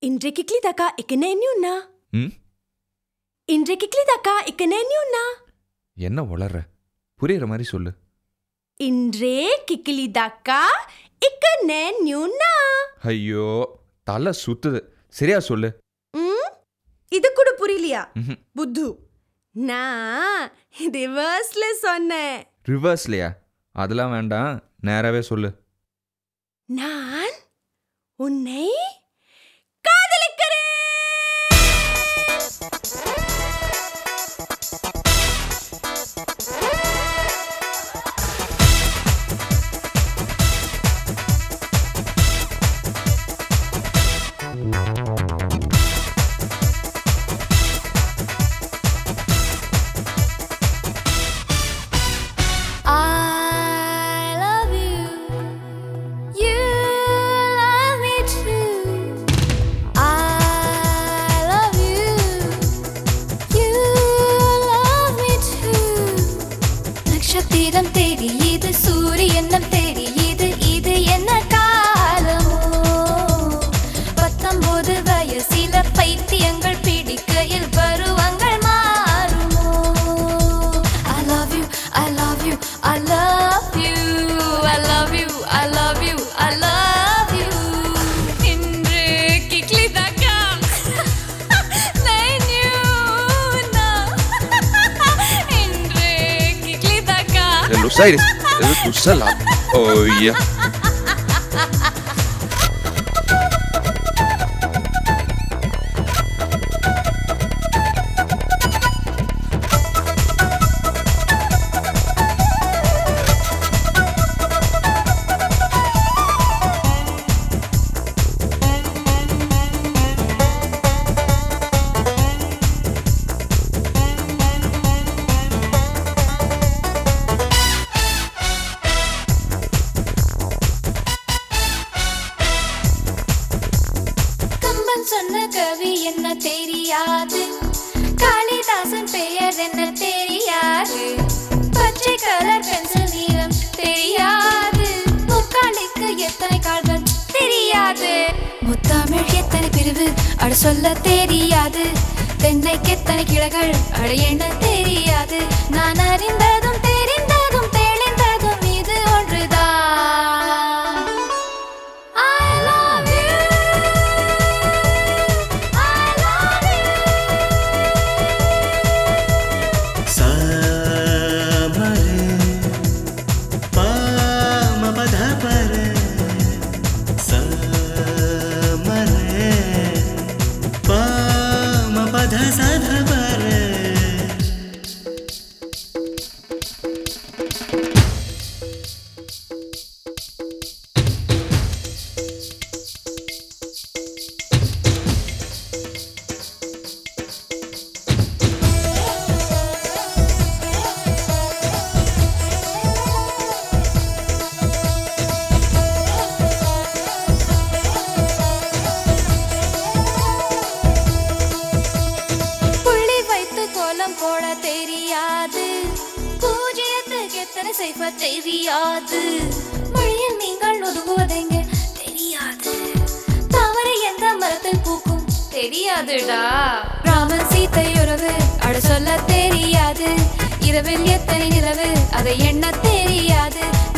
இன்றைக்கு கிளிதாக்கா இக்கனேன்யூன்னா ம் இன்றைக்கு கிளிதாக்கா இக்கனேன்யூன்னா என்ன வளர்ற புரியுற மாதிரி சொல்லு. இன்றே கிக்கிலிதாக்கா இக்கனேன்யூன்னா. ஐயோ தலை சுத்துது, சரியா சொல்லு. இது கூட புரியலையா ம்ஹும். புத்து? நான் ரிவர்ஸ்ல சொன்னேன். ரிவர்ஸ்லையா? அதெல்லாம் வேண்டாம், நேராவே சொல்லு. நான் உன்னை காதலிக்கிறேன். நட்சத்திரம் தெரியுது, சூரியனும் தெரியுது, இது என்ன காலமோ? 19 வயசில பைத்தியங்கள் பிடிக்கையில் பருவங்கள் மாறுமோ? I love you, I love you, I love you, I love you, I love you, I love you. இன்று கிக்லிதாக்கா இன்று கிக்லிதாக்கா. Lo sai, tu sala. Oh yeah. சொன்ன கவி என்ன தெரியாது, காளிதாசன் பெயர் என்ன தெரியாது, பச்சை கலர் பென்சில் நீளம் தெரியாது, முக்காலுக்கு எத்தனை கால்கள் தெரியாது, முத்தமிழ் எத்தனை பிரிவு அட சொல்ல தெரியாது, தென்னைக்கு எத்தனை கிளைகள் அட என்ன தெரியாது, நான் அறிந்ததும் தெரிந்ததும் தெளிந்ததும் இது ஒன்றுதான். போட தெரியாது, பூஜ்ஜியத்துக்கு எத்தனை சைபர் தெரியாது, மழையில் நீங்கள் ஒதுங்குவதெங்க தெரியாது, தாமரை எந்த மரத்தில் பூக்கும் தெரியாதுடா, ராமன் சீத்தை உறவு அட சொல்ல தெரியாது, இரவில் எத்தனை நிலவு அதை எண்ண தெரியாது,